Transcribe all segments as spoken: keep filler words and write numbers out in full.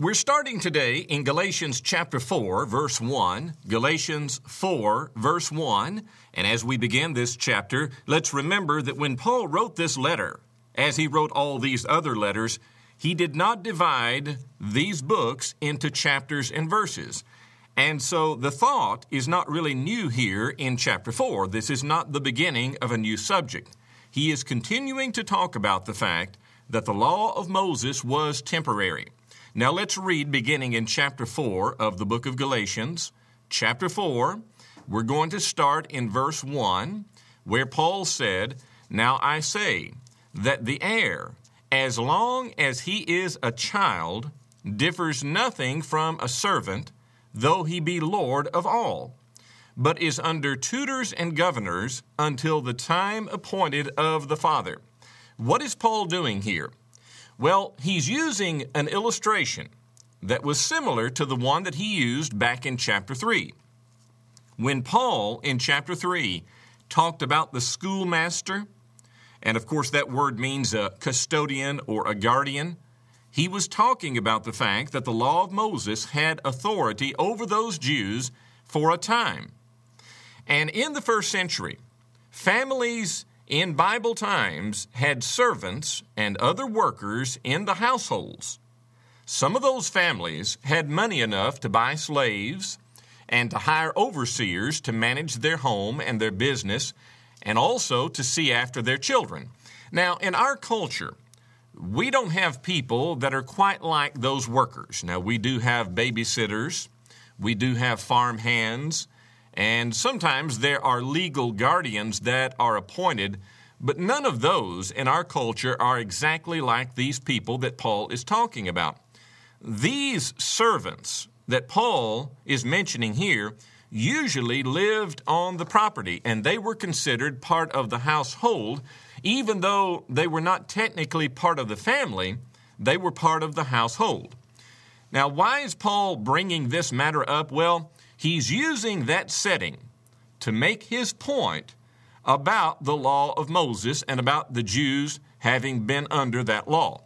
We're starting today in Galatians chapter four, verse one, Galatians four, verse one. And as we begin this chapter, let's remember that when Paul wrote this letter, as he wrote all these other letters, he did not divide these books into chapters and verses. And so the thought is not really new here in chapter four. This is not the beginning of a new subject. He is continuing to talk about the fact that the law of Moses was temporary. Now let's read beginning in chapter four of the book of Galatians. Chapter four, we're going to start in verse one, where Paul said, "Now I say that the heir, as long as he is a child, differs nothing from a servant, though he be Lord of all, but is under tutors and governors until the time appointed of the Father." What is Paul doing here? Well, he's using an illustration that was similar to the one that he used back in chapter three. When Paul, in chapter three, talked about the schoolmaster, and of course that word means a custodian or a guardian, he was talking about the fact that the law of Moses had authority over those Jews for a time. And in the first century, families in Bible times had servants and other workers in the households. Some of those families had money enough to buy slaves and to hire overseers to manage their home and their business and also to see after their children. Now, in our culture, we don't have people that are quite like those workers. Now, we do have babysitters, we do have farm hands, and sometimes there are legal guardians that are appointed, but none of those in our culture are exactly like these people that Paul is talking about. These servants that Paul is mentioning here usually lived on the property, and they were considered part of the household. Even though they were not technically part of the family, they were part of the household. Now, why is Paul bringing this matter up? Well, he's using that setting to make his point about the law of Moses and about the Jews having been under that law.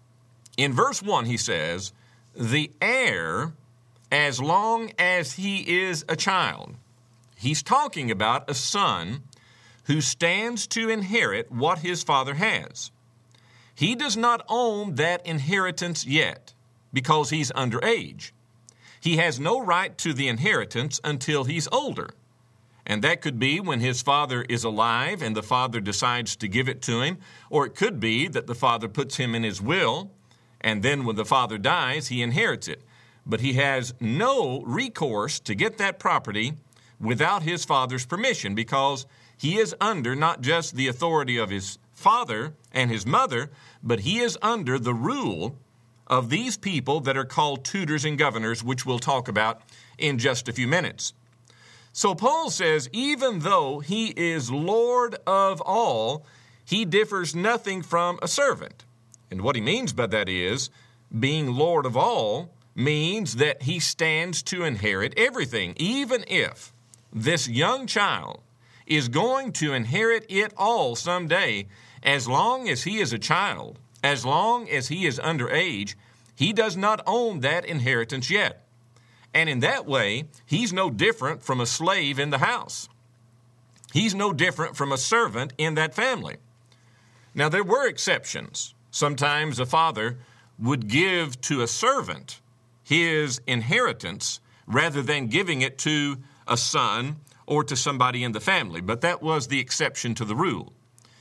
In verse one, he says, "The heir, as long as he is a child." He's talking about a son who stands to inherit what his father has. He does not own that inheritance yet because he's underage. He has no right to the inheritance until he's older. And that could be when his father is alive and the father decides to give it to him, or it could be that the father puts him in his will, and then when the father dies, he inherits it. But he has no recourse to get that property without his father's permission, because he is under not just the authority of his father and his mother, but he is under the rule of these people that are called tutors and governors, which we'll talk about in just a few minutes. So Paul says, even though he is Lord of all, he differs nothing from a servant. And what he means by that is, being Lord of all means that he stands to inherit everything, even if this young child is going to inherit it all someday. As long as he is a child, as long as he is underage, he does not own that inheritance yet. And in that way, he's no different from a slave in the house. He's no different from a servant in that family. Now, there were exceptions. Sometimes a father would give to a servant his inheritance rather than giving it to a son or to somebody in the family, but that was the exception to the rule.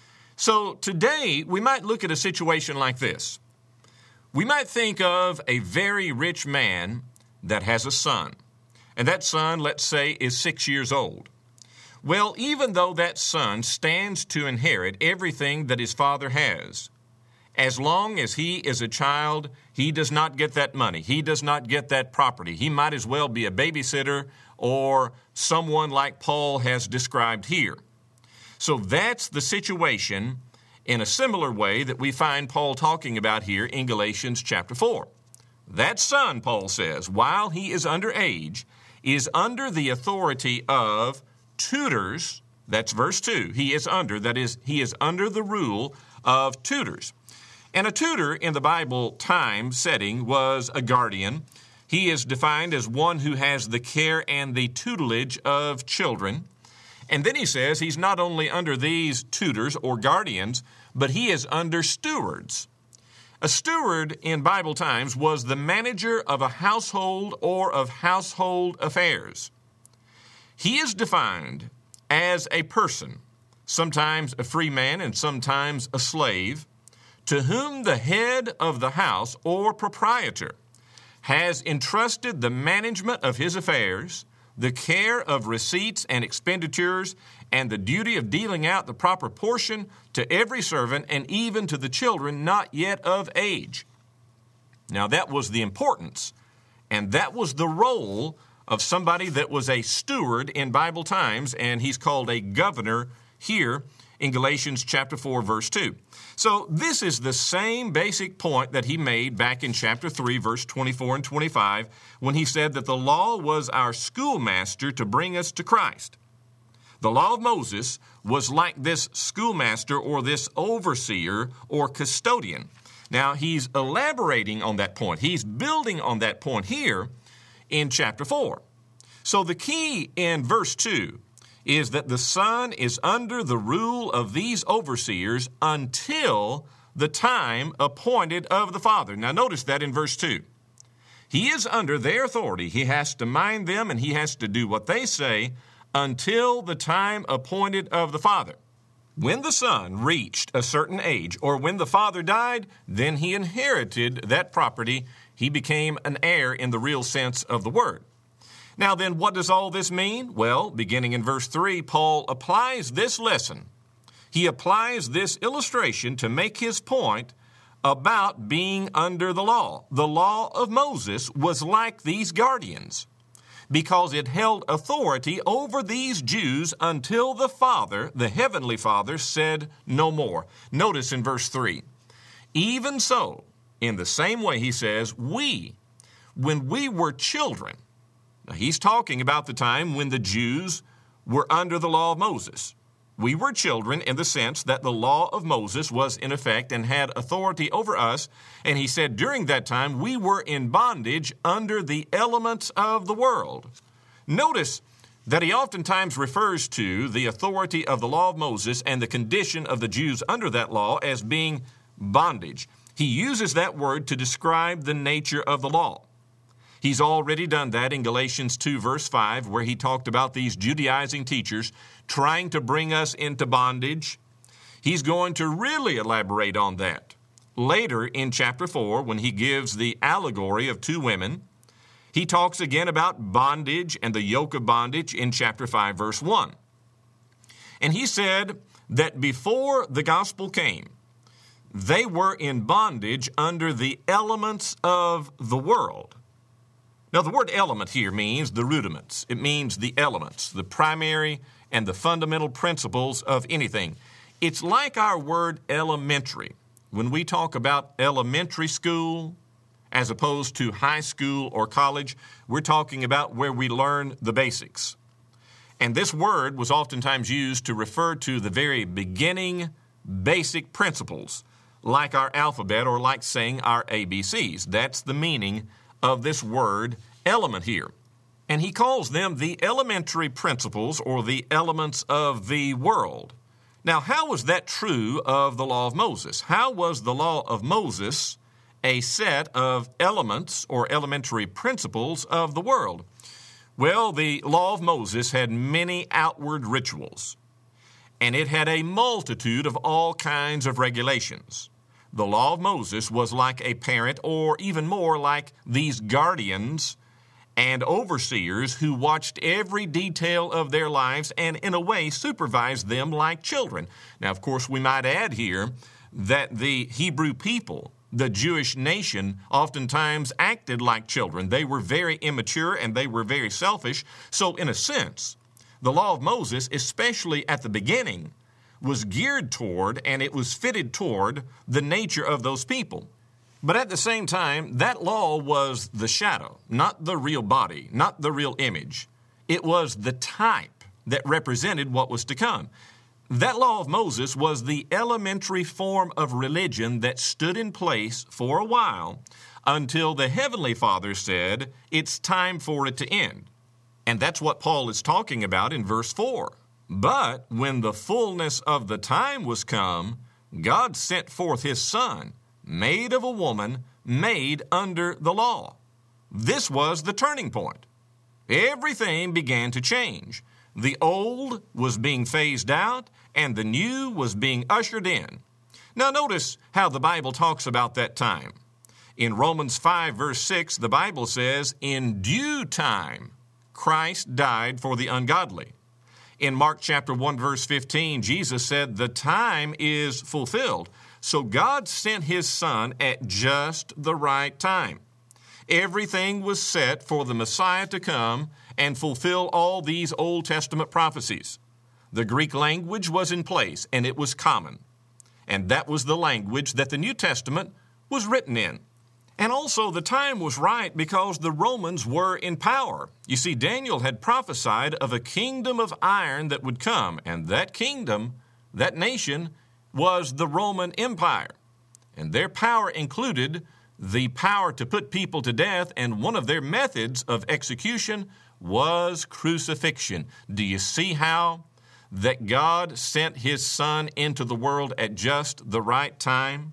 So today, we might look at a situation like this. We might think of a very rich man that has a son, and that son, let's say, is six years old. Well, even though that son stands to inherit everything that his father has, as long as he is a child, he does not get that money. He does not get that property. He might as well be a babysitter or someone like Paul has described here. So that's the situation in a similar way that we find Paul talking about here in Galatians chapter four. That son, Paul says, while he is underage, is under the authority of tutors. That's verse two. He is under, that is, he is under the rule of tutors. And a tutor in the Bible time setting was a guardian. He is defined as one who has the care and the tutelage of children. And then he says he's not only under these tutors or guardians, but he is under stewards. A steward in Bible times was the manager of a household or of household affairs. He is defined as a person, sometimes a free man and sometimes a slave, to whom the head of the house or proprietor has entrusted the management of his affairs, the care of receipts and expenditures, and the duty of dealing out the proper portion to every servant and even to the children not yet of age. Now that was the importance, and that was the role of somebody that was a steward in Bible times, and he's called a governor here in Galatians chapter four, verse two. So this is the same basic point that he made back in chapter three, verse twenty-four and twenty-five, when he said that the law was our schoolmaster to bring us to Christ. The law of Moses was like this schoolmaster or this overseer or custodian. Now, he's elaborating on that point. He's building on that point here in chapter four. So the key in verse two is that the son is under the rule of these overseers until the time appointed of the father. Now notice that in verse two. He is under their authority. He has to mind them and he has to do what they say until the time appointed of the father. When the son reached a certain age or when the father died, then he inherited that property. He became an heir in the real sense of the word. Now then, what does all this mean? Well, beginning in verse three, Paul applies this lesson. He applies this illustration to make his point about being under the law. The law of Moses was like these guardians because it held authority over these Jews until the Father, the Heavenly Father, said no more. Notice in verse three, even so, in the same way, he says, we, when we were children. Now, he's talking about the time when the Jews were under the law of Moses. We were children in the sense that the law of Moses was in effect and had authority over us. And he said during that time we were in bondage under the elements of the world. Notice that he oftentimes refers to the authority of the law of Moses and the condition of the Jews under that law as being bondage. He uses that word to describe the nature of the law. He's already done that in Galatians two, verse five, where he talked about these Judaizing teachers trying to bring us into bondage. He's going to really elaborate on that later in chapter four when he gives the allegory of two women. He talks again about bondage and the yoke of bondage in chapter five, verse one. And he said that before the gospel came, they were in bondage under the elements of the world. Now, the word element here means the rudiments. It means the elements, the primary and the fundamental principles of anything. It's like our word elementary. When we talk about elementary school as opposed to high school or college, we're talking about where we learn the basics. And this word was oftentimes used to refer to the very beginning basic principles, like our alphabet or like saying our A B Cs. That's the meaning of this word element here. And he calls them the elementary principles or the elements of the world. Now, how was that true of the law of Moses? How was the law of Moses a set of elements or elementary principles of the world? Well, the law of Moses had many outward rituals, and it had a multitude of all kinds of regulations. The law of Moses was like a parent, or even more like these guardians and overseers who watched every detail of their lives and in a way supervised them like children. Now, of course, we might add here that the Hebrew people, the Jewish nation, oftentimes acted like children. They were very immature and they were very selfish. So in a sense, the law of Moses, especially at the beginning, was geared toward and it was fitted toward the nature of those people. But at the same time, that law was the shadow, not the real body, not the real image. It was the type that represented what was to come. That law of Moses was the elementary form of religion that stood in place for a while until the Heavenly Father said it's time for it to end. And that's what Paul is talking about in verse four. But when the fullness of the time was come, God sent forth his Son, made of a woman, made under the law. This was the turning point. Everything began to change. The old was being phased out, and the new was being ushered in. Now notice how the Bible talks about that time. In Romans five, verse six, the Bible says, "In due time, Christ died for the ungodly." In Mark chapter one, verse fifteen, Jesus said, "The time is fulfilled." So God sent his Son at just the right time. Everything was set for the Messiah to come and fulfill all these Old Testament prophecies. The Greek language was in place, and it was common. And that was the language that the New Testament was written in. And also the time was right because the Romans were in power. You see, Daniel had prophesied of a kingdom of iron that would come, and that kingdom, that nation, was the Roman Empire. And their power included the power to put people to death, and one of their methods of execution was crucifixion. Do you see how that God sent his Son into the world at just the right time?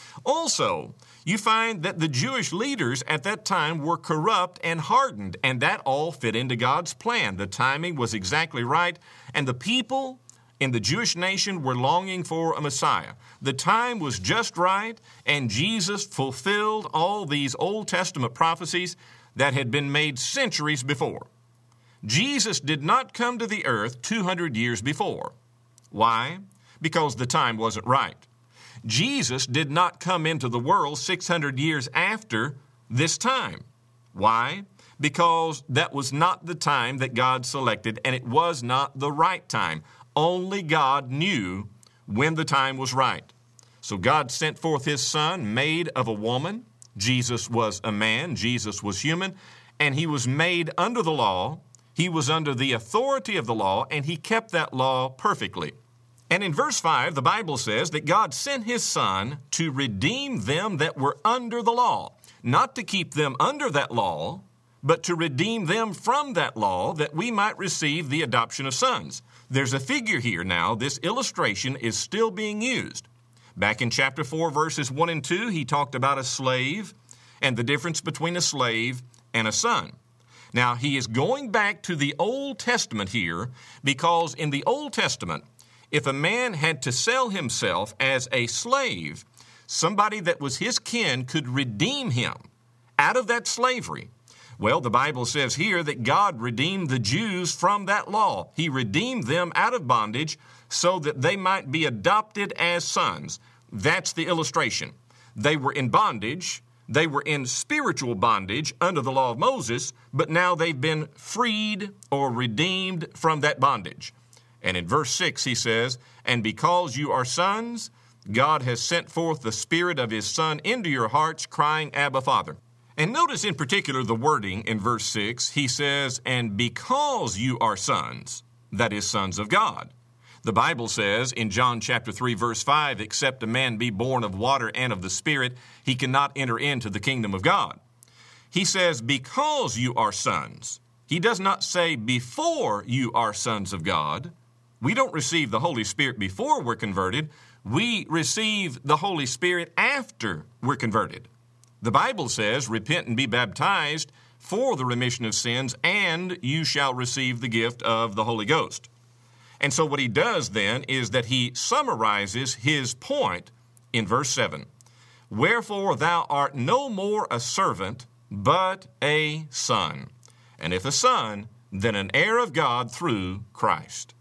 Also, you find that the Jewish leaders at that time were corrupt and hardened, and that all fit into God's plan. The timing was exactly right, and the people in the Jewish nation were longing for a Messiah. The time was just right, and Jesus fulfilled all these Old Testament prophecies that had been made centuries before. Jesus did not come to the earth two hundred years before. Why? Because the time wasn't right. Jesus did not come into the world six hundred years after this time. Why? Because that was not the time that God selected, and it was not the right time. Only God knew when the time was right. So God sent forth his Son, made of a woman. Jesus was a man. Jesus was human. And he was made under the law. He was under the authority of the law, and he kept that law perfectly. And in verse five, the Bible says that God sent his Son to redeem them that were under the law. Not to keep them under that law, but to redeem them from that law, that we might receive the adoption of sons. There's a figure here now. This illustration is still being used. Back in chapter four, verses one and two, he talked about a slave and the difference between a slave and a son. Now, he is going back to the Old Testament here, because in the Old Testament, if a man had to sell himself as a slave, somebody that was his kin could redeem him out of that slavery. Well, the Bible says here that God redeemed the Jews from that law. He redeemed them out of bondage so that they might be adopted as sons. That's the illustration. They were in bondage. They were in spiritual bondage under the law of Moses, but now they've been freed or redeemed from that bondage. And in verse six, he says, "And because you are sons, God has sent forth the Spirit of his Son into your hearts, crying, Abba, Father." And notice in particular the wording in verse six. He says, "And because you are sons," that is, sons of God. The Bible says in John chapter three, verse five, "Except a man be born of water and of the Spirit, he cannot enter into the kingdom of God." He says, "Because you are sons." He does not say, "Before you are sons of God." We don't receive the Holy Spirit before we're converted. We receive the Holy Spirit after we're converted. The Bible says, "Repent and be baptized for the remission of sins, and you shall receive the gift of the Holy Ghost." And so what he does then is that he summarizes his point in verse seven. "Wherefore thou art no more a servant, but a son. And if a son, then an heir of God through Christ."